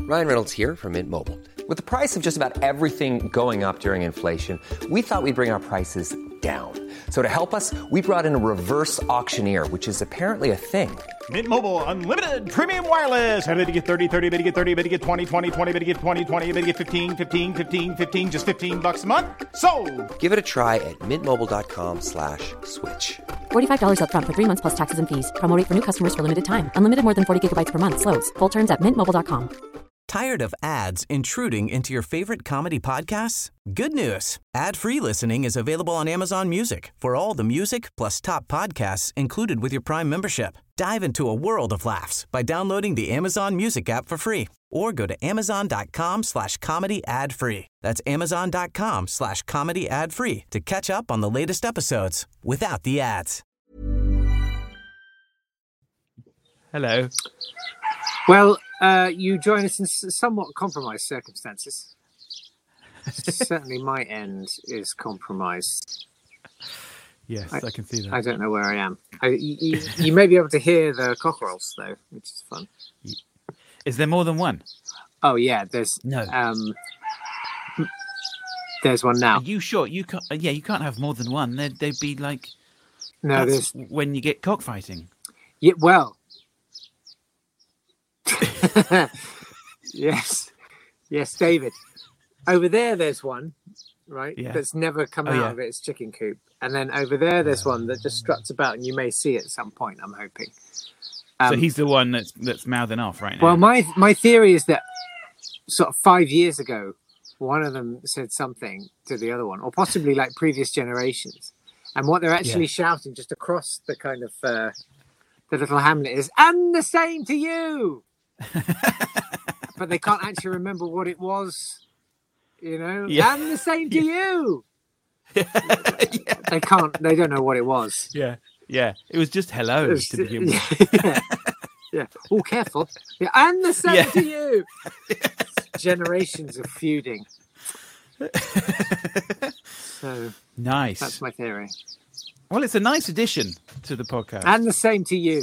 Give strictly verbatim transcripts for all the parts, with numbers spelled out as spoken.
Ryan Reynolds here from Mint Mobile. With the price of just about everything going up during inflation, we thought we'd bring our prices down. So to help us, we brought in a reverse auctioneer, which is apparently a thing. Mint Mobile Unlimited Premium Wireless. How to get thirty, thirty, how to get thirty, how to get twenty, twenty, twenty, how to get twenty, twenty, how to get fifteen, fifteen, fifteen, fifteen, just fifteen bucks a month? Sold! Give it a try at mintmobile.com slash switch. forty-five dollars up front for three months plus taxes and fees. Promo rate for new customers for limited time. Unlimited more than forty gigabytes per month. Slows full terms at mint mobile dot com. Tired of ads intruding into your favorite comedy podcasts? Good news. Ad-free listening is available on Amazon Music for all the music plus top podcasts included with your Prime membership. Dive into a world of laughs by downloading the Amazon Music app for free or go to amazon.com slash comedy ad free. That's amazon.com slash comedy ad free to catch up on the latest episodes without the ads. Hello. Well, uh, you join us in somewhat compromised circumstances. Certainly my end is compromised. Yes, I, I can see that. I don't know where I am. I, you, you may be able to hear the cockerels, though, which is fun. Is there more than one? Oh, yeah, there's... No. Um, there's one now. Are you sure? You can't, uh, yeah, you can't have more than one. They'd, they'd be like... No, that's there's... when you get cockfighting. Yeah, well... yes. Yes, David. Over there, there's one, right? Yeah. That's never come Oh, out yeah. of its chicken coop. And then over there, there's one that just struts about, and you may see it at some point, I'm hoping. Um, So he's the one that's that's mouthing off right now. Well, my my theory is that sort of five years ago, one of them said something to the other one, or possibly like previous generations. And what they're actually Yeah. shouting just across the kind of uh, the little hamlet is, "And the same to you." But they can't actually remember what it was, you know. Yeah. And the same to you. yeah. They can't. They don't know what it was. yeah, yeah. It was just hello It was- to begin with. yeah. yeah. Oh, careful. Yeah. And the same Yeah. to you. Generations of feuding. So Nice. that's my theory. Well, it's a nice addition to the podcast. And the same to you.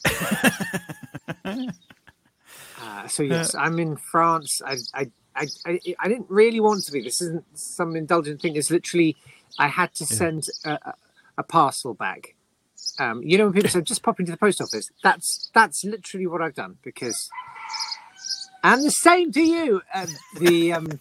uh, so yes, I'm in France. I, I, I, I, I didn't really want to be. This isn't some indulgent thing. It's literally, I had to send a, a, a parcel back. Um, you know, when people say just pop into the post office, that's that's literally what I've done because. And the same to you. Um, the um,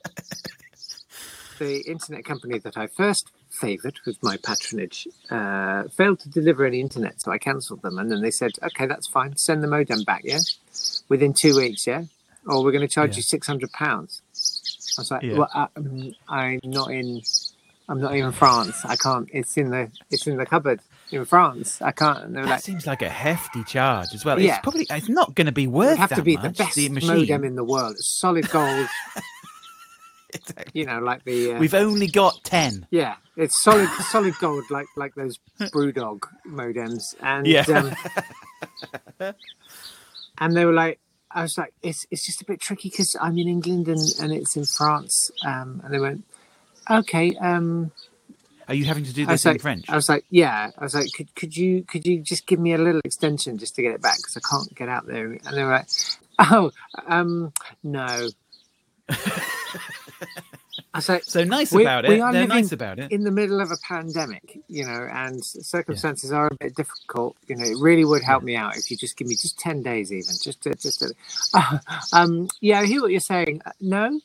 the internet company that I first favoured with my patronage uh, failed to deliver any internet, so I cancelled them. And then they said, "Okay, that's fine. Send the modem back, yeah, within two weeks, yeah, or we're going to charge Yeah. you six hundred pounds." I was like, Yeah. "Well, I, um, I'm not in. I'm not in France. I can't. It's in the. It's in the cupboard in France. I can't." And they were That like, seems like a hefty charge as well. Yeah. It's probably it's not going to be worth "It have that to be much. the best machine. modem in the world. It's solid gold. Exactly. You know, like the." Uh, We've only got ten. Yeah, it's solid, solid gold, like like those BrewDog modems, and Yeah. um, and they were like, I was like, it's it's just a bit tricky because I'm in England and, and it's in France, um, and they went, okay, um, Are you having to do I this was in like, French? I was like, yeah, I was like, could could you could you just give me a little extension just to get it back because I can't get out there, and they were like, oh, um, no. I was like, So nice we- about we it. are They're living nice about it. in the middle of a pandemic, you know, and circumstances are a bit difficult. You know, it really would help me out if you just give me just ten days, even just to, just to, uh, um, yeah, I hear what you're saying. Uh, no,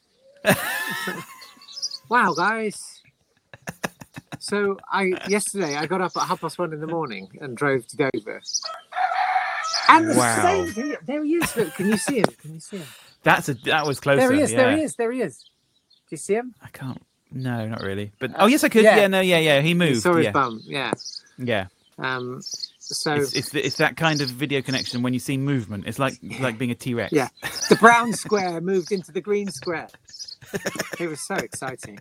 wow, guys. So I yesterday I got up at half past one in the morning and drove to Dover. And the Wow. same thing, there he is. Look, can you see him? Can you see him? That's a that was closer. There he is. Yeah. There he is. There he is. Do you see him? I can't. No, not really. But oh yes, I could. yeah. Yeah, no, yeah, yeah. He You moved. saw his yeah, bum. Yeah. yeah. Um. So It's it's, the, it's that kind of video connection when you see movement. It's like like being a T Rex. yeah, the brown square moved into the green square. It was so exciting.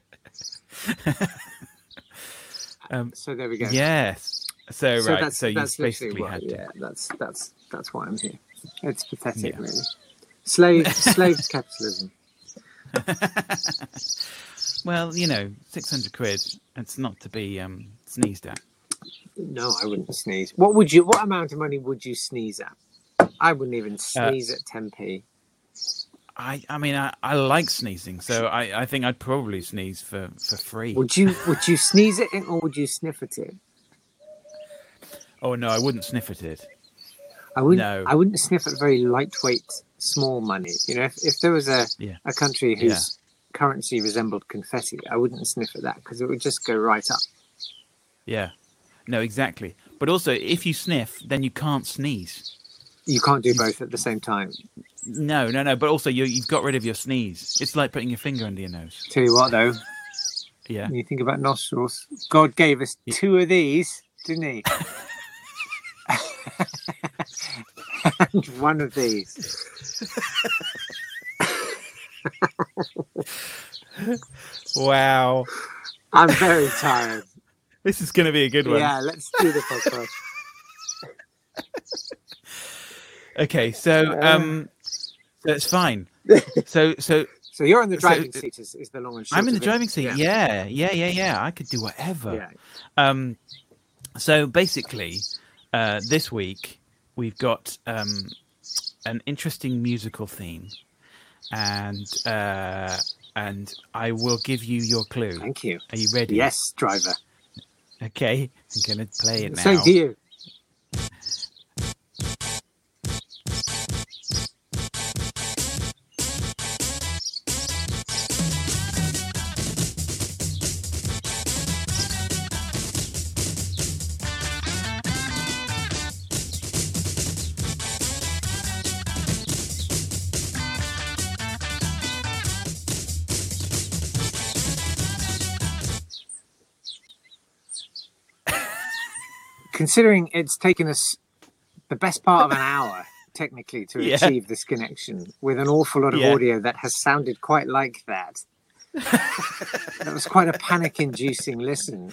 Um, So there we go. Yes. So, So right. that's so you that's literally basically what, had to. yeah. That's that's that's why I'm here. It's pathetic, Yeah. really. Slave slave to capitalism. Well, you know, six hundred quid. It's not to be um, sneezed at. No, I wouldn't sneeze. What would you? What amount of money would you sneeze at? I wouldn't even sneeze at ten p. I, I mean, I, I like sneezing, so I, I think I'd probably sneeze for, for free. Would you would you sneeze at it or would you sniff at it? Oh no, I wouldn't sniff at it. I wouldn't. No. I wouldn't sniff at very lightweight, small money. You know, if, if there was a Yeah. a country whose Yeah. currency resembled confetti, I wouldn't sniff at that because it would just go right up. Yeah, no, exactly. But also, if you sniff, then you can't sneeze. You can't do both at the same time. No, no, no. But also, you, you've got rid of your sneeze. It's like putting your finger under your nose. Tell you what, though, Yeah. when you think about nostrils, God gave us two of these, didn't he? And one of these. Wow. I'm very tired. This is going to be a good one. Yeah, let's do the podcast. Okay, so um, that's fine. So, so So you're in the So, driving uh, seat, is, is the long and short I'm in the of it. driving seat. Yeah, yeah, yeah, yeah. I could do whatever. Yeah. Um, so basically, uh, this week we've got um, an interesting musical theme, and uh, and I will give you your clue. Thank you. Are you ready? Yes, driver. Okay, I'm gonna play it now. Same to you. Considering it's taken us the best part of an hour, technically, to Yeah. achieve this connection with an awful lot of Yeah. audio that has sounded quite like that. That was quite a panic-inducing listen.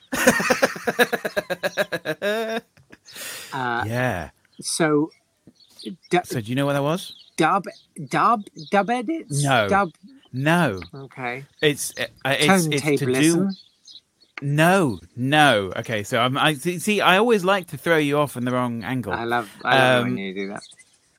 Uh, Yeah. so, du- So do you know what that was? dub, dub, dub edits? No. Dub, No. okay. It's uh, it's it's to do. Turntablism? No, no. Okay, so I'm, I see, see. I always like to throw you off in the wrong angle. I love, I love it Um, when you do that.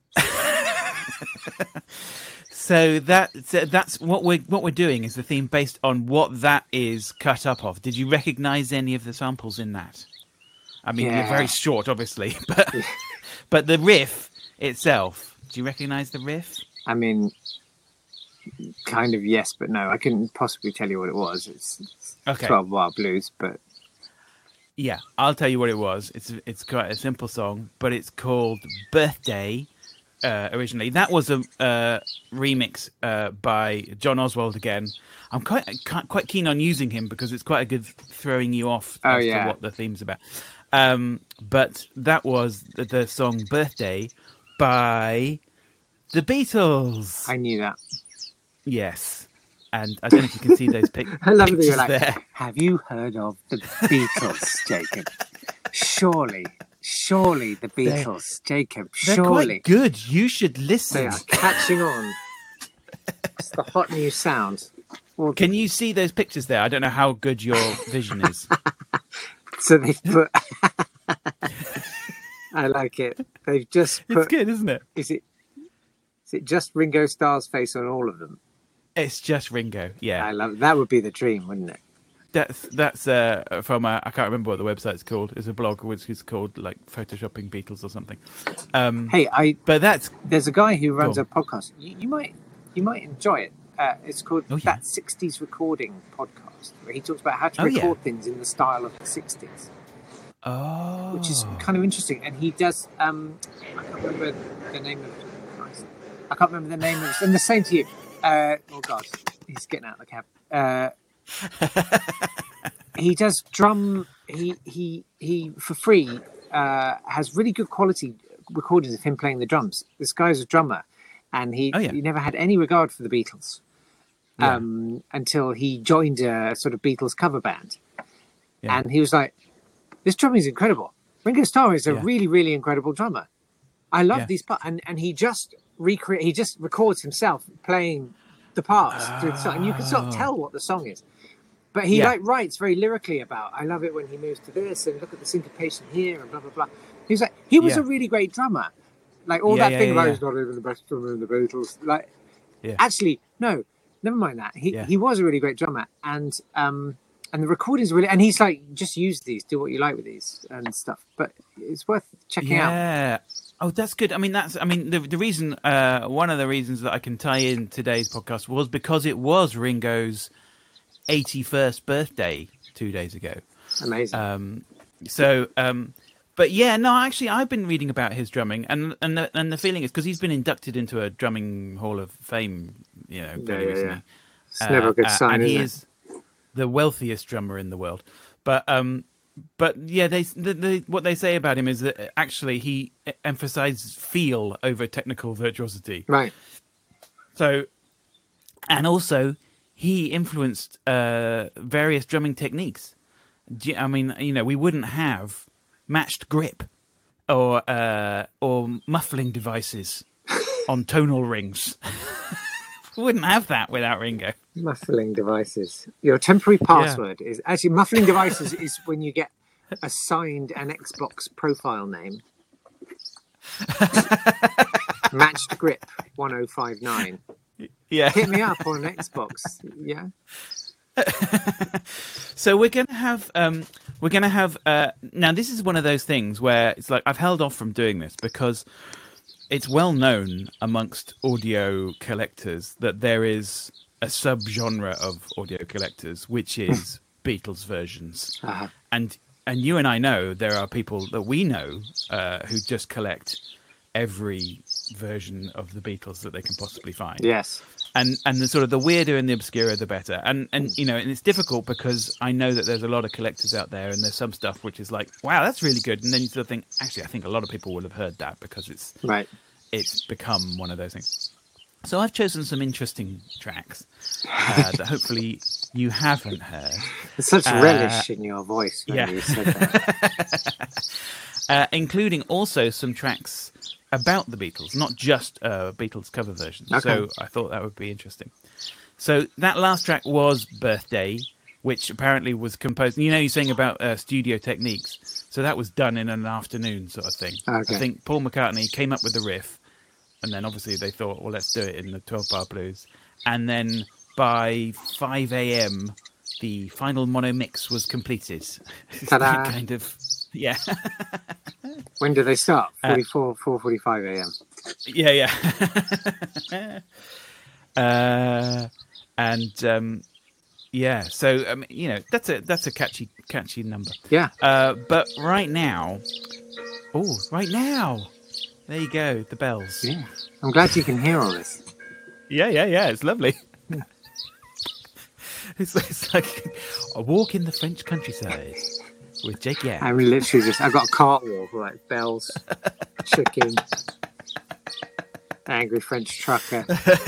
So that so that's what we're what we're doing is the theme based on what that is cut up of. Did you recognise any of the samples in that? I mean, Yeah. you're very short, obviously, but but the riff itself. Do you recognise the riff? I mean, kind of yes, but no. I couldn't possibly tell you what it was. It's, it's Okay. twelve Wild Blues, but Yeah, I'll tell you what it was. It's it's quite a simple song, but it's called Birthday. Uh, originally, that was a uh, remix uh, by John Oswald again. I'm quite quite keen on using him because it's quite a good throwing you off Oh, as yeah. to what the theme's about. Um, but that was the, the song "Birthday" by the Beatles. I knew that. Yes, and I don't know if you can see those pic- I love that pictures you're like, there. have you heard of the Beatles, Jacob? Surely, surely the Beatles, Jacob, They're surely. quite good. You should They listen. are catching on. It's the hot new sound. Well, Can you see those pictures there? I don't know how good your vision is. so they've put... I like it. They've just It's put... good, isn't it? Is it, is it just Ringo Starr's face on all of them? It's just Ringo. Yeah, I love that. Would be the dream, wouldn't it? that's that's uh, from a, I can't remember what the website's called. It's a blog which is called like Photoshopping Beatles or something. Um, Hey, I but that's there's a guy who runs Go a podcast. You, you might you might enjoy it. Uh, it's called Oh, yeah. That sixties Recording Podcast, where he talks about how to Oh, yeah. record things in the style of the sixties, oh, which is kind of interesting. And he does. Um, I can't remember the name of. Christ. I can't remember the name of. And the same to you. Uh, oh God, he's getting out of the cab. Uh, he does drum. He he he for free uh, has really good quality recordings of him playing the drums. This guy's a drummer, and he Oh, yeah. he never had any regard for the Beatles Yeah. um, until he joined a sort of Beatles cover band, Yeah. and he was like, "This drumming is incredible. Ringo Starr is a Yeah. really really incredible drummer. I love Yeah. these parts." And and he just recreate. He just records himself playing the parts through the song, and you can sort of tell what the song is. But he Yeah. like writes very lyrically about, I love it when he moves to this and look at the syncopation here and blah blah blah. He was like, he was Yeah. a really great drummer. Like all Yeah, that yeah, thing yeah, about yeah. he's not even the best drummer in the Beatles. Like Yeah. Actually, no, never mind that. He Yeah. he was a really great drummer, and um, and the recordings really, and he's like, just use these, do what you like with these and stuff. But it's worth checking out. Yeah. Oh, that's good. I mean, that's. I mean, the the reason, uh, one of the reasons that I can tie in today's podcast was because it was Ringo's eighty-first birthday two days ago. Amazing. Um, so, um, but yeah, no, actually, I've been reading about his drumming, and and the, and the feeling is because he's been inducted into a drumming hall of fame, you know, very yeah, yeah, recently. yeah. It's never a good Uh, sign, and is he it? is the wealthiest drummer in the world. But um, but yeah, they the, the, what they say about him is that actually he emphasizes feel over technical virtuosity. Right. So, and also he influenced uh, various drumming techniques. Do you- I mean, you know, we wouldn't have matched grip or uh, or muffling devices on tonal rings. We wouldn't have that without Ringo. Muffling devices. Your temporary password is actually muffling devices is when you get assigned an Xbox profile name. Matched grip one oh five nine. Yeah. Hit me up on Xbox. Yeah. So we're gonna have um we're gonna have uh now this is one of those things where it's like I've held off from doing this because it's well known amongst audio collectors that there is a subgenre of audio collectors which is Beatles versions. Uh-huh. And and you and I know there are people that we know uh, who just collect every version of the Beatles that they can possibly find. Yes. And and the sort of the weirder and the obscurer, the better. And and you know, and it's difficult because I know that there's a lot of collectors out there, and there's some stuff which is like, wow, that's really good. And then you sort of think, actually, I think a lot of people will have heard that because it's Right. it's become one of those things. So I've chosen some interesting tracks uh, that hopefully you haven't heard, There's such Uh, relish in your voice when yeah. you said that. uh, including also some tracks about the Beatles, not just uh, Beatles cover versions. Okay. So I thought that would be interesting. So that last track was Birthday, which apparently was composed. You know, you're saying about uh, studio techniques. So that was done in an afternoon sort of thing. Okay. I think Paul McCartney came up with the riff, and then obviously they thought, well, let's do it in the twelve-bar blues. And then by five a.m., the final mono mix was completed. Ta-da. Kind of, yeah. When do they start? Uh, forty-four, four forty-five a.m. Yeah, yeah. uh, and um, yeah, so um, you know that's a that's a catchy catchy number. Yeah. Uh, but right now, oh, right now, there you go, the bells. Yeah. I'm glad you can hear all this. Yeah, yeah, yeah. It's lovely. it's, it's like a walk in the French countryside with Jake Yang. I'm literally just, I've got a cart walk, like bells, chicken, angry French trucker.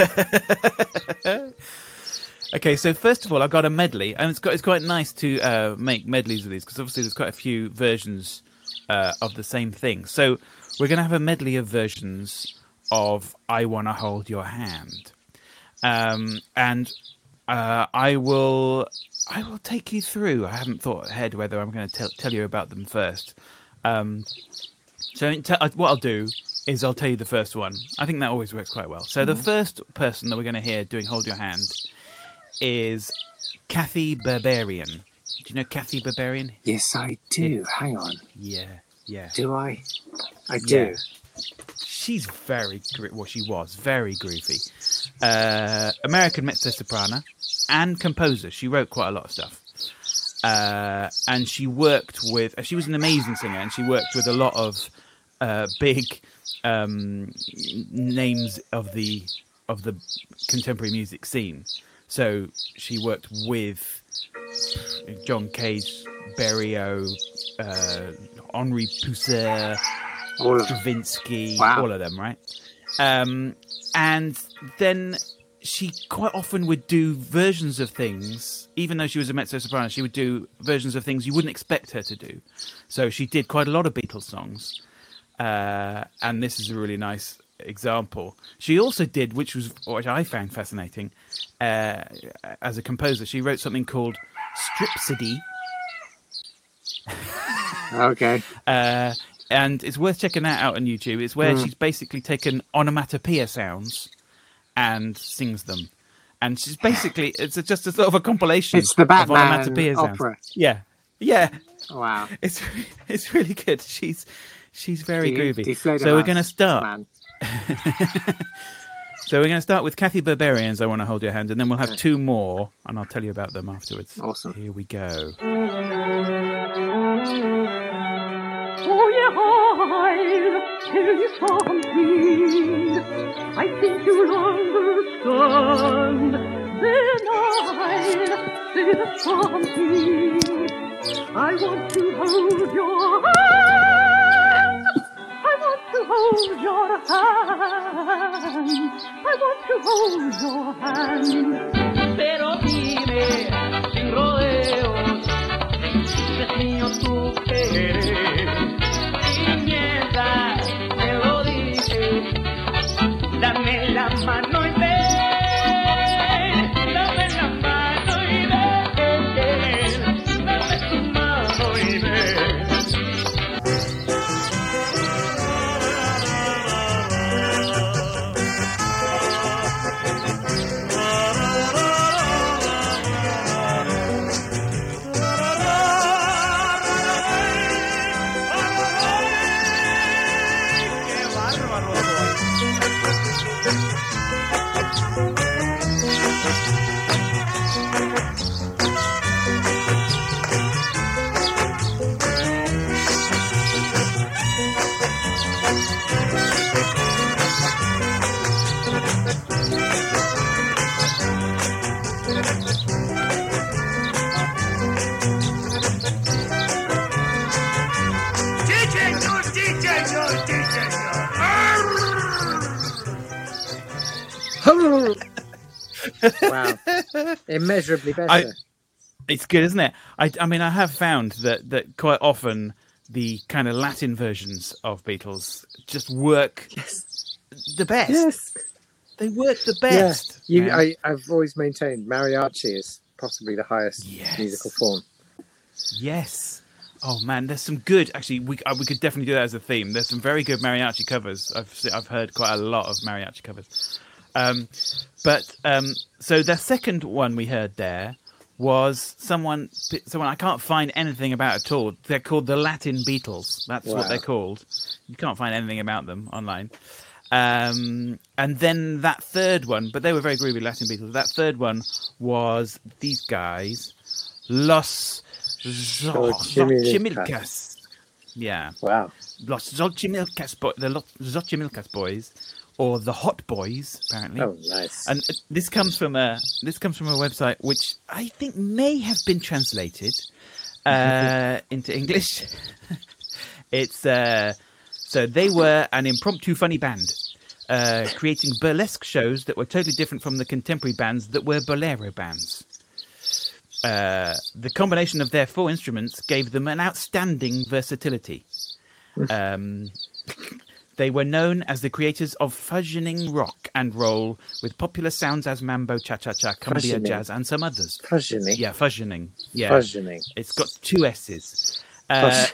Okay, so first of all, I got a medley, and it's got it's quite nice to uh, make medleys of these because obviously there's quite a few versions uh, of the same thing. So we're going to have a medley of versions of "I Wanna Hold Your Hand," um, and uh, I will I will take you through. I haven't thought ahead whether I'm going to tell tell you about them first. Um, so in t- what I'll do is I'll tell you the first one. I think that always works quite well. So the first person that we're going to hear doing "Hold Your Hand" is Kathy Berberian. Do you know Kathy Berberian? Yes, I do. Hang on. Yeah, yeah. Do I? I do. Yeah. She's very, gro- well, she was very groovy. Uh, American mezzo-soprano and composer. She wrote quite a lot of stuff. Uh, and she worked with, she was an amazing singer, and she worked with a lot of uh, big um, names of the of the contemporary music scene. So she worked with John Cage, Berio, uh, Henri Poussin, All of them. Stravinsky, Wow. all of them, right? Um, and then she quite often would do versions of things, even though she was a mezzo-soprano, she would do versions of things you wouldn't expect her to do. So she did quite a lot of Beatles songs, uh, and this is a really nice example. She also did, which was what I found fascinating, uh, as a composer, she wrote something called Stripsody. Okay. Uh, and it's worth checking that out on YouTube. It's where she's basically taken onomatopoeia sounds and sings them. And she's basically, it's a, just a sort of a compilation It's the of Batman onomatopoeia sounds. opera. Yeah, yeah. Wow. It's it's really good. She's she's very Do you- do you groovy. float So a we're mouse, going to start. man? So we're going to start with Kathy Berberian's I Want to Hold Your Hand, and then we'll have two more, and I'll tell you about them afterwards. Awesome. Here we go. Oh, yeah, tell you something. I think you'll understand. Then I'll say something. I want to hold your hand. I want to hold your hand. I want to hold your hand. Pero dime sin rodeos, es mío tu querer. Sin miedo te lo dije. Dame la mano y ven. Dame la mano y ven. Dame tu mano y ven. Wow. Immeasurably better. I, it's good, isn't it? I, I mean, I have found that, that quite often the kind of Latin versions of Beatles just work Yes. the best. Yes. They work the best. Yeah. You, man. I, I've always maintained mariachi is possibly the highest Yes. musical form. Yes. Oh man, there's some good. Actually, we uh, we could definitely do that as a theme. There's some very good mariachi covers. I've se- I've heard quite a lot of mariachi covers. Um, but um, so the second one we heard there was someone someone I can't find anything about at all. They're called the Latin Beatles. That's Wow. what they're called. You can't find anything about them online. Um, and then that third one, but they were very groovy Latin Beatles. That third one was these guys, Los Xochimilcas. Yeah, Wow. Los Xochimilcas, bo- the Los Xochimilcas boys, or the Hot Boys, apparently. Oh, nice. And uh, this comes from a this comes from a website which I think may have been translated uh, into English. It's uh, so they were an impromptu funny band, uh, creating burlesque shows that were totally different from the contemporary bands that were bolero bands. Uh, the combination of their four instruments gave them an outstanding versatility. Um, they were known as the creators of fusioning rock and roll with popular sounds as mambo, cha-cha-cha, cumbia, Fusioning. jazz, and some others. Fusioning. Yeah, fusioning. Yeah, Fusioning. it's got two S's. Uh,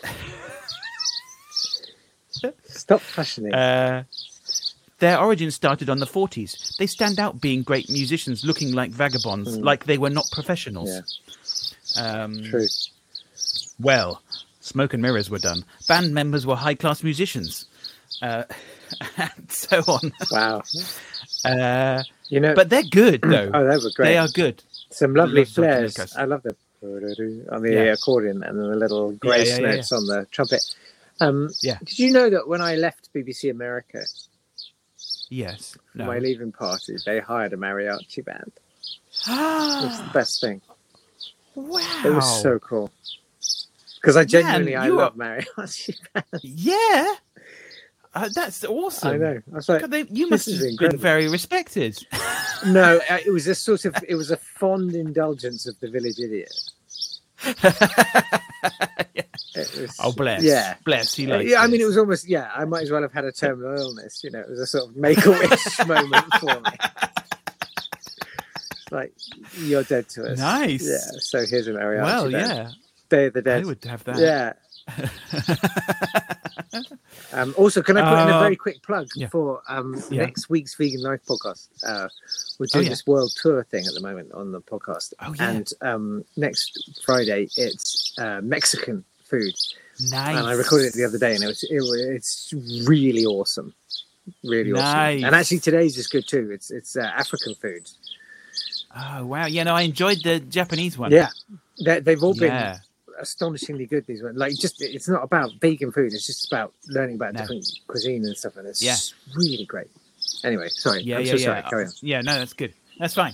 Stop fusioning. uh, their origins started on the forties. They stand out being great musicians, looking like vagabonds, like they were not professionals. Yeah. Um, True. Well, smoke and mirrors were done. Band members were high-class musicians, uh, and so on. Wow. Uh, You know, but they're good, though. oh, they were great. They are good. Some lovely Los flares. Xochimilcas. I love them on the Yeah. accordion and then the little grace yeah, yeah, notes on the trumpet. Um, Yeah. Did you know that when I left B B C America, Yes. for No. my leaving party, they hired a mariachi band? It was the best thing. Wow. It was so cool. Because I genuinely, I you love are- mariachi bands. Yeah. Uh, that's awesome. I know. I was like, God, they, you this must is have been incredible. very respected. No, uh, it was a sort of, it was a fond indulgence of the village idiot. It was, Oh, bless. Yeah. Bless. He likes Yeah, I mean, this. it was almost, yeah, I might as well have had a terminal illness. You know, it was a sort of make-a-wish moment for me. It's like, you're dead to us. Nice. Yeah, so here's a mariachi Well, band. yeah. Day of the Dead. I would have that. Yeah. Um, also, can I put in a Uh, very quick plug yeah. for um, Yeah. next week's Vegan Life podcast? Uh, we're doing Oh, yeah. this world tour thing at the moment on the podcast. Oh, yeah. And um, next Friday, it's uh, Mexican food. Nice. And I recorded it the other day, and it was, it was it's really awesome. Really Nice. awesome. And actually, today's is good too. It's it's uh, African food. Oh wow! Yeah, no, I enjoyed the Japanese one. Yeah, they, they've all been Yeah. astonishingly good. These ones, like, just it's not about vegan food. It's just about learning about No. different cuisine and stuff, and it's Yeah. really great. Anyway, sorry. Yeah, I'm yeah, so yeah. sorry. Carry on. Yeah, no, that's good. That's fine.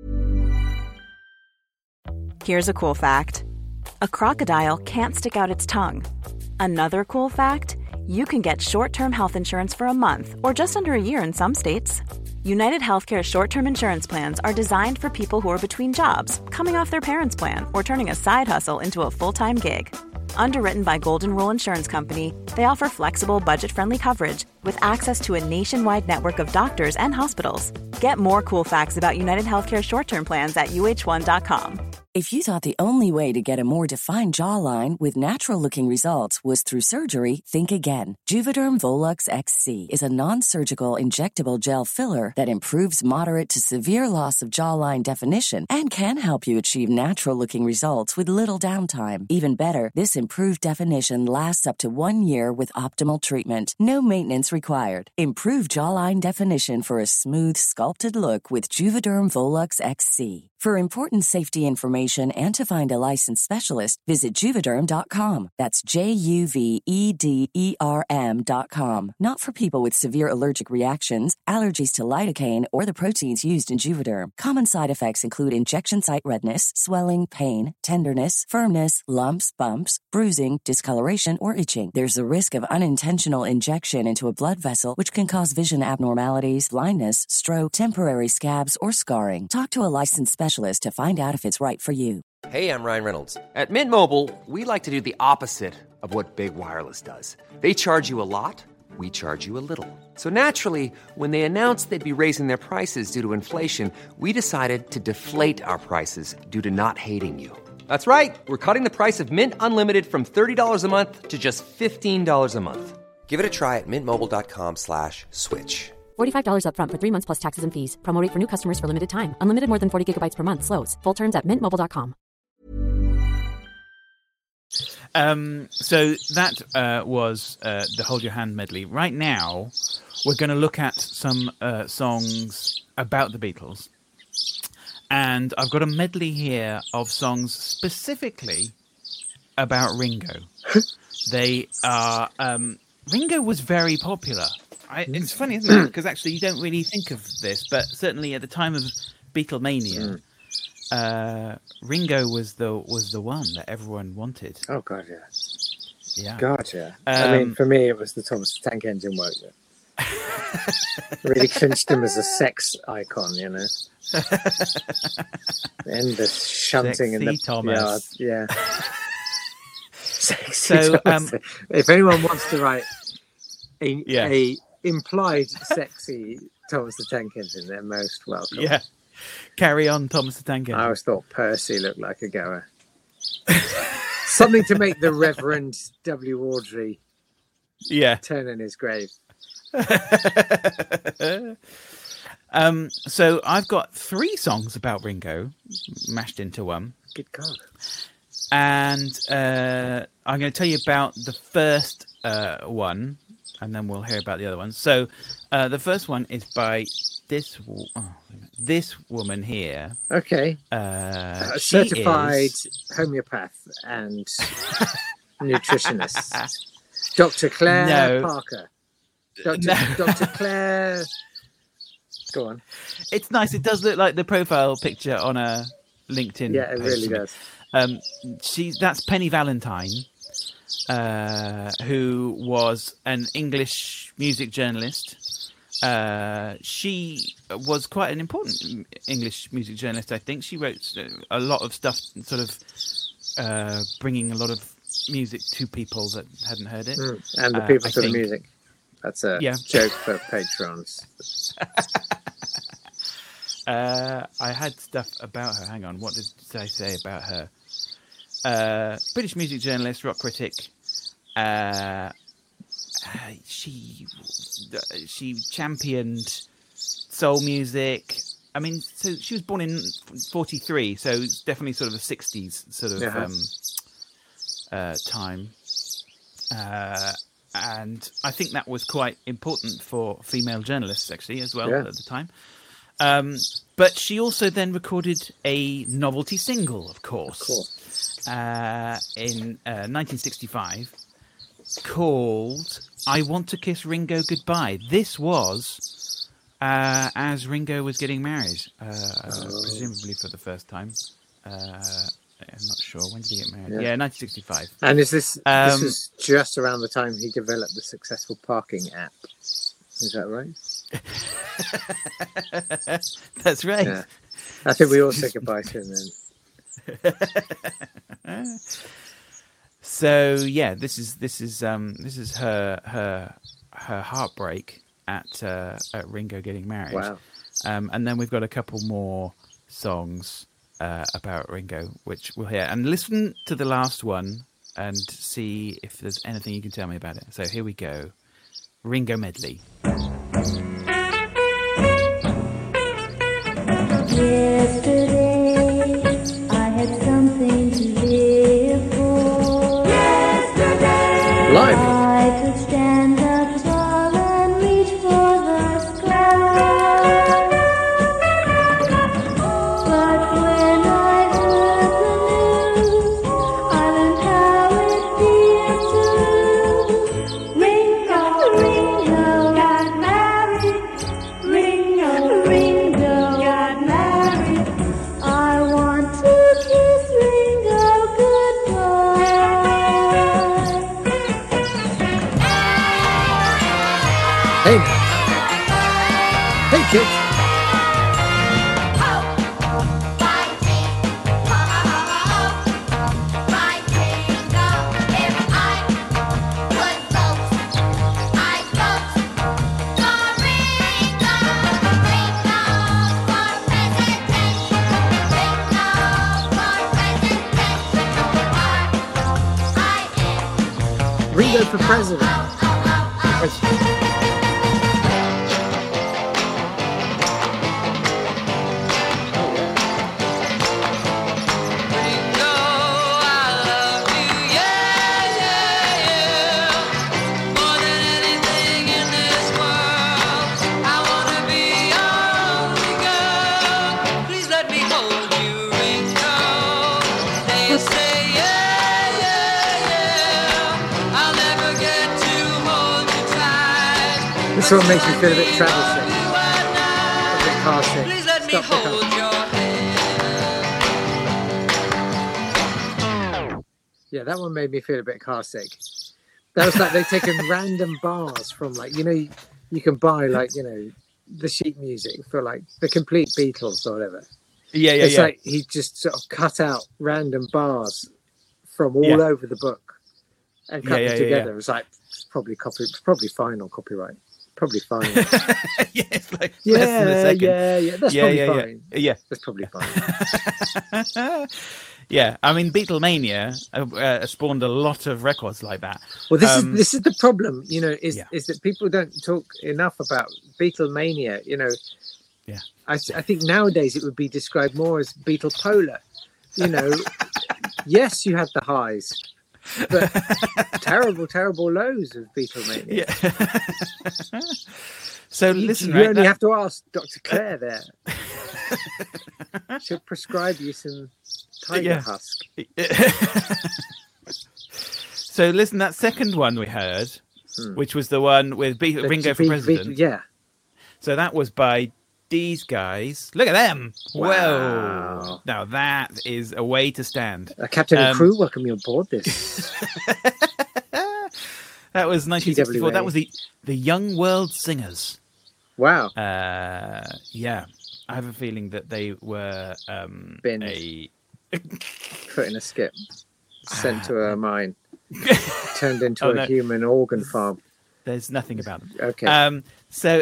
Here's a cool fact. A crocodile can't stick out its tongue. Another cool fact, you can get short-term health insurance for a month or just under a year in some states. United Healthcare short-term insurance plans are designed for people who are between jobs, coming off their parents' plan, or turning a side hustle into a full-time gig. Underwritten by Golden Rule Insurance Company, they offer flexible, budget-friendly coverage with access to a nationwide network of doctors and hospitals. Get more cool facts about United Healthcare short-term plans at U H one dot com. If you thought the only way to get a more defined jawline with natural-looking results was through surgery, think again. Juvederm Volux X C is a non-surgical injectable gel filler that improves moderate to severe loss of jawline definition and can help you achieve natural-looking results with little downtime. Even better, this improved definition lasts up to one year with optimal treatment. No maintenance required. Improve jawline definition for a smooth, sculpted look with Juvederm Volux X C. For important safety information and to find a licensed specialist, visit Juvederm dot com. That's J U V E D E R M dot com. Not for people with severe allergic reactions, allergies to lidocaine, or the proteins used in Juvederm. Common side effects include injection site redness, swelling, pain, tenderness, firmness, lumps, bumps, bruising, discoloration, or itching. There's a risk of unintentional injection into a blood vessel, which can cause vision abnormalities, blindness, stroke, temporary scabs, or scarring. Talk to a licensed specialist to find out if it's right for you. Hey, I'm Ryan Reynolds. At Mint Mobile, we like to do the opposite of what Big Wireless does. They charge you a lot, we charge you a little. So naturally, when they announced they'd be raising their prices due to inflation, we decided to deflate our prices due to not hating you. That's right. We're cutting the price of Mint Unlimited from thirty dollars a month to just fifteen dollars a month. Give it a try at mintmobile.com slash switch. forty-five dollars upfront for three months plus taxes and fees. Promo rate for new customers for limited time. Unlimited more than forty gigabytes per month. Slows full terms at mint mobile dot com. Um, so that uh, was uh, the Hold Your Hand medley. Right now, we're going to look at some uh, songs about the Beatles. And I've got a medley here of songs specifically about Ringo. They are... Um, Ringo was very popular. I, it's funny, isn't it? Because actually you don't really think of this, but certainly at the time of Beatlemania, uh, Ringo was the was the one that everyone wanted. Oh god, yeah, Yeah. God, yeah. Um, I mean, for me, it was the Thomas the Tank Engine work that really clinched him as a sex icon, you know. Endless shunting in the Sexy Thomas. yard, yeah. Sexy So, Thomas. um, if anyone wants to write a, Yeah. a implied sexy Thomas the Tank Engine, they're most welcome. Yeah. Carry on, Thomas the Tank Engine. I always thought Percy looked like a goer. Something to make the Reverend W. Audrey Yeah. turn in his grave. um. So I've got three songs about Ringo mashed into one. Good God. And uh, I'm going to tell you about the first uh, one, and then we'll hear about the other ones. So uh, the first one is by this wo- oh, this woman here. Okay. Uh, A she certified is- homeopath and nutritionist. Doctor Claire No. Parker. Doctor No. Doctor Claire. Go on. It's nice. It does look like the profile picture on a LinkedIn. Yeah, it post really for me. does. Um, she's that's Penny Valentine, uh, who was an English music journalist. Uh, she was quite an important English music journalist, I think. She wrote a lot of stuff, sort of uh, bringing a lot of music to people that hadn't heard it. Mm. And the Uh, people I to the think- music. That's a Yeah. joke for patrons. Uh, I had stuff about her. Hang on, what did I say about her? Uh, British music journalist, rock critic, uh, uh, she she championed soul music. I mean, so she was born in forty-three, so it's definitely sort of a sixties sort of Uh-huh. um, uh, time. Uh, and I think that was quite important for female journalists, actually, as well, Yeah. at the time. Um, but she also then recorded a novelty single, of course, Of course. Uh, in uh, nineteen sixty-five, called I Want to Kiss Ringo Goodbye. This was uh, as Ringo was getting married, uh, Oh. presumably for the first time. Uh, I'm not sure. When did he get married? Yeah. Yeah, nineteen sixty-five. And is this Um, this is just around the time he developed the successful parking app? Is that right? That's right. Yeah. I think we all say goodbye to him then. So yeah, this is this is um this is her her her heartbreak at uh, at Ringo getting married. Wow. Um, and then we've got a couple more songs uh, about Ringo, which we'll hear. And listen to the last one and see if there's anything you can tell me about it. So here we go. Ringo medley. Yesterday, I had something to live for. Yesterday, Blimey. I could stand up tall and reach for the sky. But when I heard the news, I learned how it feels to lose. Ringo, Ringo got married. Ringo, Ringo got married. I want to kiss Ringo goodbye. Hey, hey, kids. Ringo for president. This one makes me feel a bit travel sick, a bit car sick. Stop the car. Yeah, that one made me feel a bit car sick. That was like they've taken random bars from, like, you know, you, you can buy, like, you know, the sheet music for, like, the complete Beatles or whatever. Yeah, yeah, it's yeah. like he just sort of cut out random bars from all Yeah. over the book and cut Yeah, them yeah, yeah, together. yeah. It was like probably copy, probably fine on copyright. Probably fine. Yeah, it's like yeah, less than a second. yeah, yeah. That's Yeah, probably yeah, yeah. fine. Yeah. That's probably fine. Yeah, I mean, Beatlemania uh, uh, spawned a lot of records like that. Well, this Um, is this is the problem, you know, is Yeah. is that people don't talk enough about Beatlemania. You know, Yeah. I, I think nowadays it would be described more as Beatle polar. You know, yes, you had the highs, but terrible, terrible lows of Beatlemania. Yeah. So listen, you right, only that- have to ask Doctor Claire there. She'll prescribe you some tiger Yeah. husk. So listen, that second one we heard, which was the one with Be- The- Ringo for Be- Be- president. yeah. So that was by these guys. Look at them! Wow. Whoa! Now that is a way to stand. Uh, Captain and Um, crew, welcome you on board this. That was nineteen sixty-four. T W A. That was the the Young World Singers. Wow. Uh, yeah, I have a feeling that they were um, Binned. a Put in a skip. Sent to a mine. Turned into Oh, a no. human organ farm. There's nothing about them. Okay. Um, so,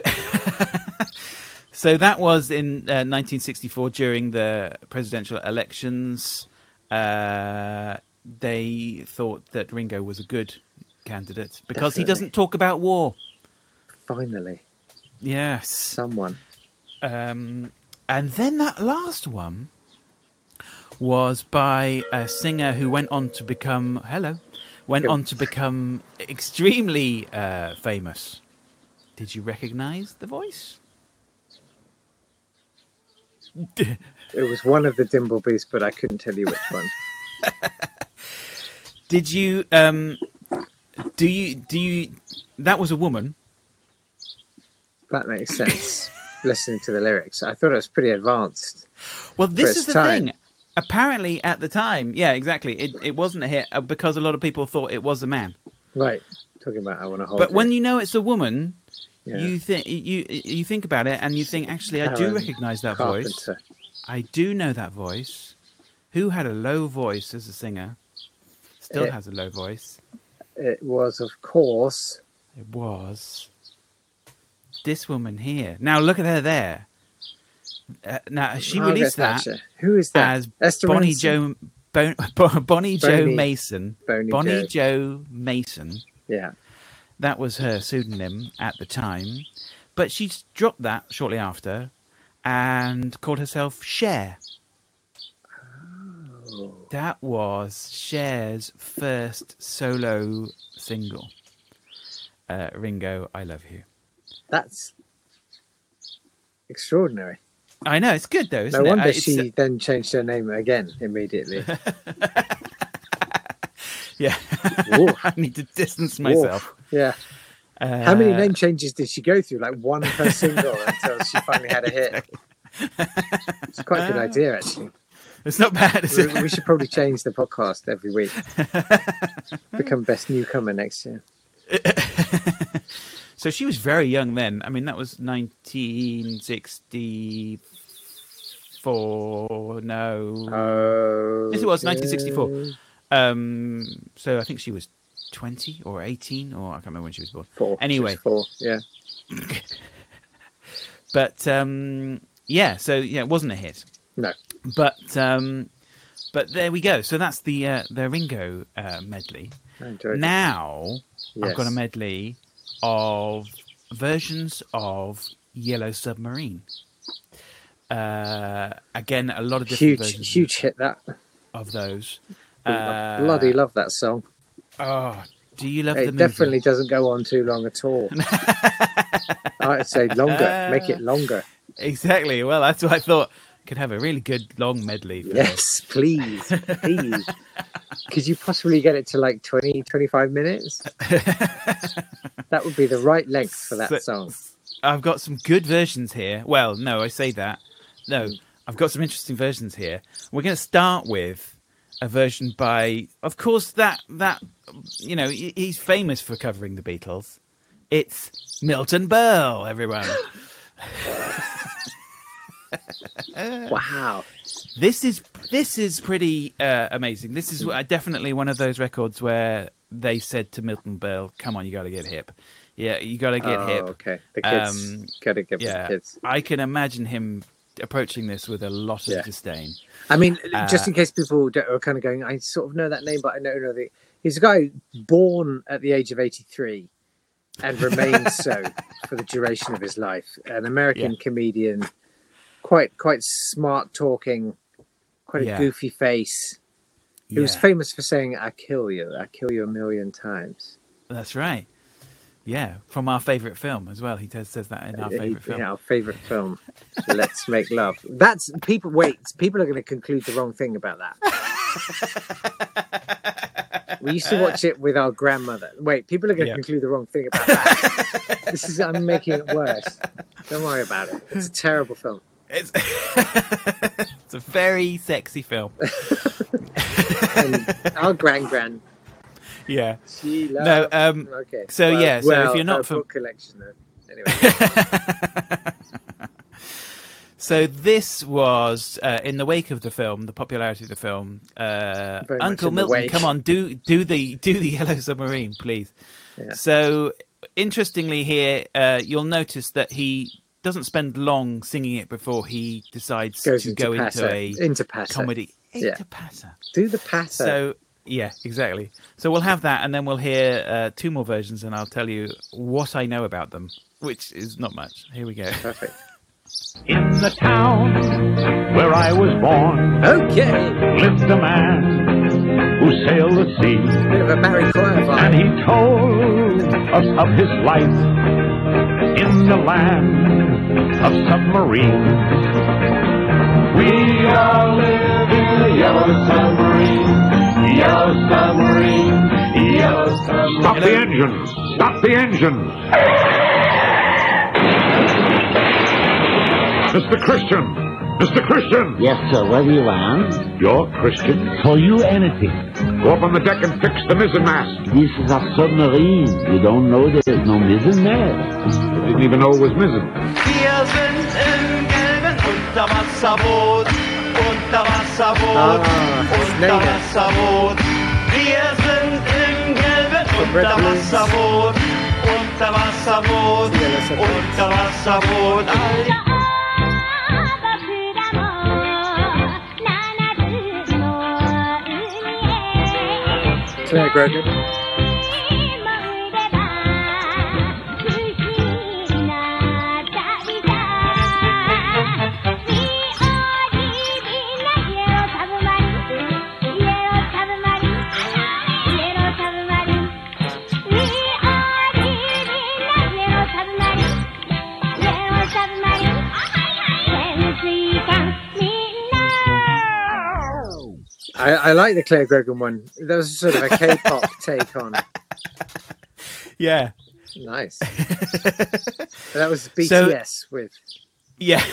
so that was in uh, nineteen sixty-four during the presidential elections. Uh, they thought that Ringo was a good candidate because he Definitely. doesn't talk about war. Finally, Yes. someone. Um, and then that last one was by a singer who went on to become hello, went Yep. on to become extremely uh, famous. Did you recognise the voice? It was one of the Dimblebees, but I couldn't tell you which one. Did you? Um, do you? Do you? That was a woman. That makes sense. Listening to the lyrics, I thought it was pretty advanced. Well, this its is the time. thing. Apparently, at the time, yeah, exactly. It it wasn't a hit uh, because a lot of people thought it was a man. Right, talking about I want to hold. But when it. you know it's a woman, Yeah. you think you you think about it and you think, actually, I do Aaron recognise that voice. Carpenter. I do know that voice. Who had a low voice as a singer? Still It- has a low voice. It was, of course, It was this woman here. Now look at her there. Uh, now she Margaret released that Thatcher. Who is that? as Esther Bonnie Ransom? Joe Bon, Bon- Bonnie Joe Boney- Mason. Boney Bonnie Joe. Joe Mason. Yeah. That was her pseudonym at the time, but she dropped that shortly after and called herself Cher. Oh. That was Cher's first solo single. Uh, Ringo, I Love You. That's extraordinary. I know, it's good though, isn't No it? wonder Uh, it's, she uh, then changed her name again immediately. yeah. Woof. I need to distance Woof. myself. Yeah. Uh, How many name changes did she go through? Like one per single until she finally had a hit. It's quite a good idea, actually. It's not bad, is We, it? we should probably change the podcast every week. Become best newcomer next year. So she was very young then. I mean, that was nineteen sixty-four. No. Oh. Yes, it was nineteen sixty-four. Um, so I think she was twenty or eighteen, or I can't remember when she was born. Four. Anyway. She's four. Yeah. But um, yeah, so yeah, it wasn't a hit. No. But um, but there we go. So that's the uh, the Ringo uh, medley. I enjoyed it. Now I've got a Yes. medley of versions of Yellow Submarine. Uh, again, a lot of different Huge, versions huge hit that. of those. I Uh, bloody love that song. Oh, do you love It the movie? definitely doesn't go on too long at all. I'd say longer. Make it longer. Exactly. Well, that's what I thought. Could have a really good long medley. For Yes, please. Please. Could you possibly get it to like twenty, twenty-five minutes? That would be the right length for that So- song. I've got some good versions here. Well, no, I say that. No, I've got some interesting versions here. We're going to start with a version by, of course, that that you know he- he's famous for covering the Beatles. It's Milton Berle, everyone. Wow. This is this is pretty uh, amazing. This is uh, definitely one of those records where they said to Milton Berle, "Come on, you got to get hip. Yeah, you got to get Oh, hip." okay. The kids. Um, Gotta give Yeah, the kids. I can imagine him approaching this with a lot of Yeah. disdain. I mean, Uh, just in case people don't- are kind of going, I sort of know that name, but I don't know the. He's a guy born at the age of eighty-three and remains so for the duration of his life. An American Yeah. comedian, quite quite smart talking, quite a Yeah. goofy face. He was Yeah. famous for saying, "I kill you, I kill you a million times." That's right. Yeah, from our favourite film as well. He says, says that in our He- favourite film. yeah, our favorite film, Let's Make Love. That's people. Wait, people are going to conclude the wrong thing about that. We used to watch it with our grandmother. Wait, people are going to Yeah. conclude the wrong thing about that. This is I'm making it worse. Don't worry about it. It's a terrible film. It's, it's a very sexy film. And our grand grand, Yeah. she No, loved. um, okay. so, yeah, so if well, you're not her fam- book collection, though. Anyway, So this was uh, in the wake of the film, the popularity of the film. Uh, Very much Uncle in the Milton, wake. come on, do do the do the Yellow Submarine, please. Yeah. So interestingly, here uh, you'll notice that he doesn't spend long singing it before he decides goes to into go patter. into a into patter. comedy. Yeah. Into patter. Do the patter. So Yeah, exactly. So we'll have that, and then we'll hear uh, two more versions, and I'll tell you what I know about them, which is not much. Here we go. Perfect. In the town where I was born, Okay. lived a man who sailed the sea. Bit of a Barry Cryer And vibe. he told us of his life in the land of submarines. We all live in the yellow submarine, yellow submarine, yellow submarine. Stop the engines! Stop the engines! Mister Christian! Mister Christian! Yes, sir. What do you want? You're Christian? For you, anything. Go up on the deck and fix the mizzen mast. This is a submarine. You don't know there's no mizzen there. I didn't even know it was mizzen. Wir sind im gelben Unterwasserboot, Unterwasserboot, Ah, Unterwasserboot. Wir sind im gelben Unterwasserboot, Unterwasserboot, Unterwasserboot. All Claire Grogan. I, I like the Claire Grogan one. That was sort of a K-pop take on. Yeah. Nice. That was B T S So- with. Yeah.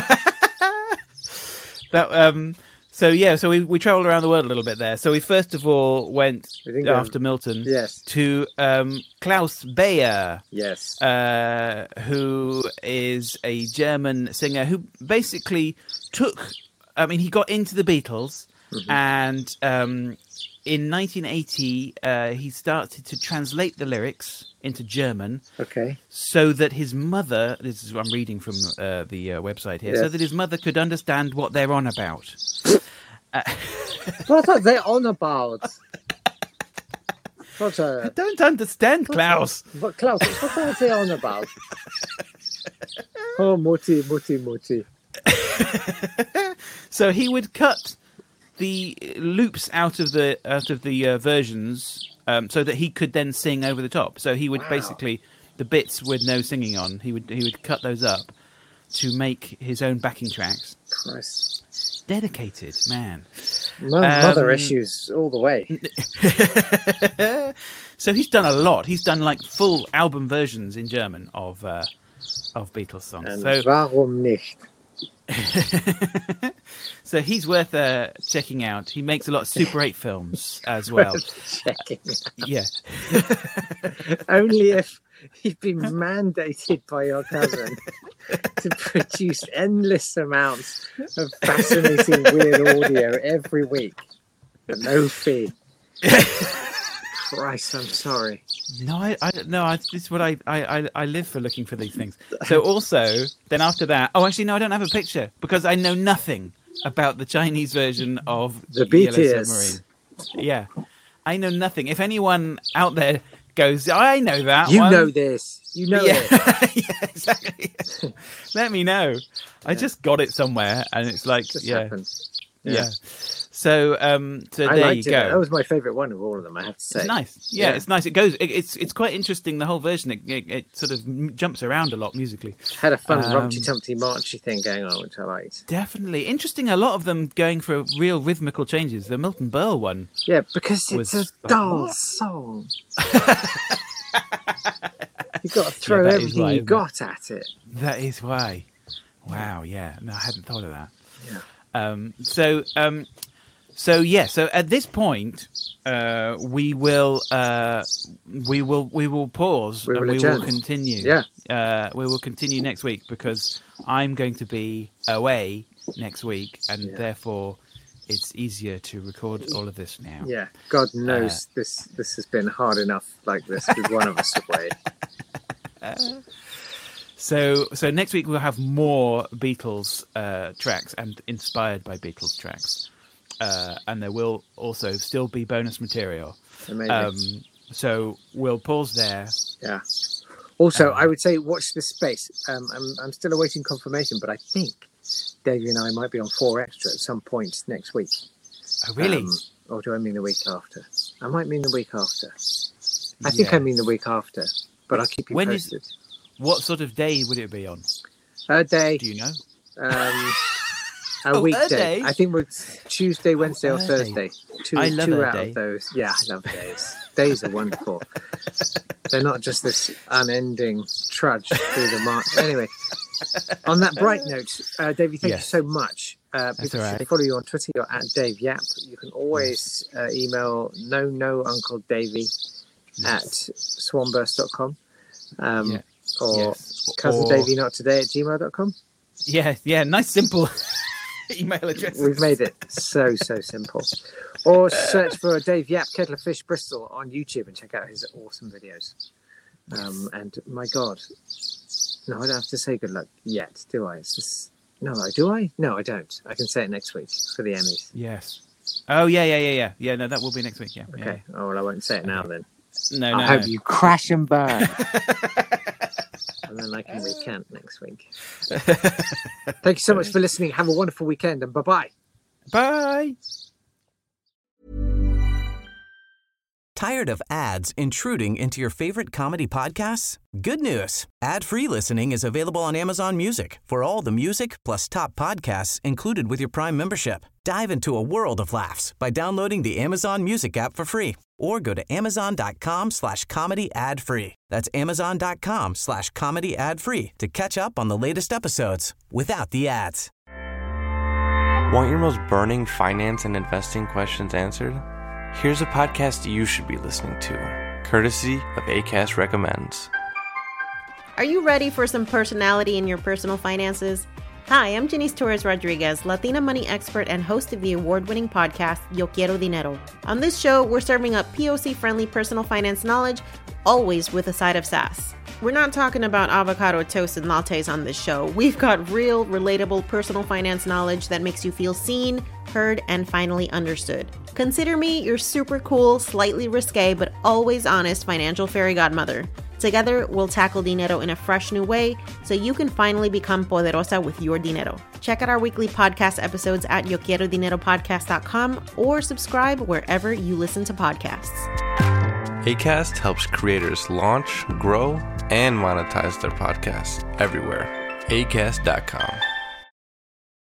that um so yeah, so we, we travelled around the world a little bit there. So we first of all went We didn't go- after Milton Yes. to um Klaus Bayer, Yes. uh, who is a German singer who basically took I mean he got into the Beatles and um in nineteen eighty uh, he started to translate the lyrics into German Okay. so that his mother, this is what I'm reading from uh, the uh, website here, so Yes. that his mother could understand what they're on about. What are they on about? What I are, don't understand, Klaus. what, Klaus, what are they on about? Oh, Mutti, Mutti, Mutti. So he would cut the loops out of the out of the uh, versions um, so that he could then sing over the top. So he would Wow. basically the bits with no singing on. He would he would cut those up to make his own backing tracks. Christ. Dedicated man. Mo- mother Um, issues all the way. So he's done a lot. He's done like full album versions in German of uh, of Beatles songs. And So warum nicht? so he's worth uh, checking out. He makes a lot of Super eight films as well. Checking out. Yeah. Only if you've been mandated by your cousin to produce endless amounts of fascinating weird audio every week for no fee. Christ, I'm sorry. No, I, I don't know. I, this is what I, I, I, I live for, looking for these things. So also, then after that, oh, actually, no, I don't have a picture because I know nothing about the Chinese version of The B T Yellow S. Submarine. Yeah, I know nothing. If anyone out there goes, I know that You one. know this. You know yeah. it. yeah, exactly. Let me know. I just got it somewhere, and it's like, Just yeah, happened. yeah. Yeah. So, um, so I there liked you it. go. That was my favourite one of all of them, I have to say. It's nice. Yeah, Yeah. it's nice. It goes. It, it's it's quite interesting. The whole version. It, it, it sort of m- jumps around a lot musically. Had a fun Um, rumpty tumpty marchy thing going on, which I liked. Definitely interesting. A lot of them going for real rhythmical changes. The Milton Berle one. Yeah, because it's Was- a dull song. You've got to throw Yeah, that is everything right, you isn't it? got at it. That is why. Wow. Yeah. No, I hadn't thought of that. Yeah. Um. So. Um. So yeah. So at this point, uh, we will. Uh, we will. We will pause We and will we will adjourn. continue. Yeah. Uh, we will continue next week because I'm going to be away next week, and Yeah. therefore it's easier to record all of this now. Yeah, God Uh, knows this this has been hard enough like this with one of us away. So, so next week we'll have more Beatles uh, tracks and inspired by Beatles tracks. uh, and there will also still be bonus material. Amazing. Um, so we'll pause there. Yeah. Also, Um, I would say watch this space. Um, I'm I'm still awaiting confirmation, but I think Davey and I might be on four extra at some point next week. Oh, really? Um, or do I mean the week after? I might mean the week after. I think Yeah. I mean the week after, but I'll keep you When is- posted. What sort of day would it be on? A day. Do you know? Um, a Oh, a weekday. day? I think we're Tuesday, Wednesday, or a day. Thursday. Two, I love two a out day. of those. Yeah, I love days. Days are wonderful. They're not just this unending trudge through the march. Anyway, on that bright note, uh, Davey, thank Yes. you so much. Uh, That's people all should right. follow you on Twitter. You're at Dave Yap. You can always uh, email no no Uncle Davey at swanburst dot com. Um, Yeah. Or Yes. cousin Or- Davey not today at gmail dot com. Yeah, yeah, nice simple email address. We've made it so, so simple. Or search for Dave Yap, Kettle of Fish Bristol on YouTube and check out his awesome videos. Um, and my God, no, I don't have to say good luck yet, do I? It's just, no, do I? No, I don't. I can say it next week for the Emmys. Yes. Oh, yeah, yeah, yeah, yeah. Yeah, no, that will be next week. Yeah. Okay. Oh, well, I won't say it now then. No, no. I hope no. you crash and burn. And then I can recant next week. Thank you so much for listening. Have a wonderful weekend and bye-bye. Bye. Tired of ads intruding into your favorite comedy podcasts? Good news. Ad-free listening is available on Amazon Music for all the music plus top podcasts included with your Prime membership. Dive into a world of laughs by downloading the Amazon Music app for free or go to amazon.com slash comedy ad free. That's amazon.com slash comedy ad free to catch up on the latest episodes without the ads. Want your most burning finance and investing questions answered? Here's a podcast you should be listening to, courtesy of Acast Recommends. Are you ready for some personality in your personal finances? Hi, I'm Janice Torres Rodriguez, Latina money expert and host of the award-winning podcast Yo Quiero Dinero. On this show, we're serving up P O C-friendly personal finance knowledge, always with a side of sass. We're not talking about avocado toast and lattes on this show. We've got real, relatable personal finance knowledge that makes you feel seen, heard, and finally understood. Consider me your super cool, slightly risque, but always honest financial fairy godmother. Together, we'll tackle dinero in a fresh new way so you can finally become poderosa with your dinero. Check out our weekly podcast episodes at yo quiero dinero podcast dot com or subscribe wherever you listen to podcasts. Acast helps creators launch, grow, and monetize their podcasts everywhere. acast dot com.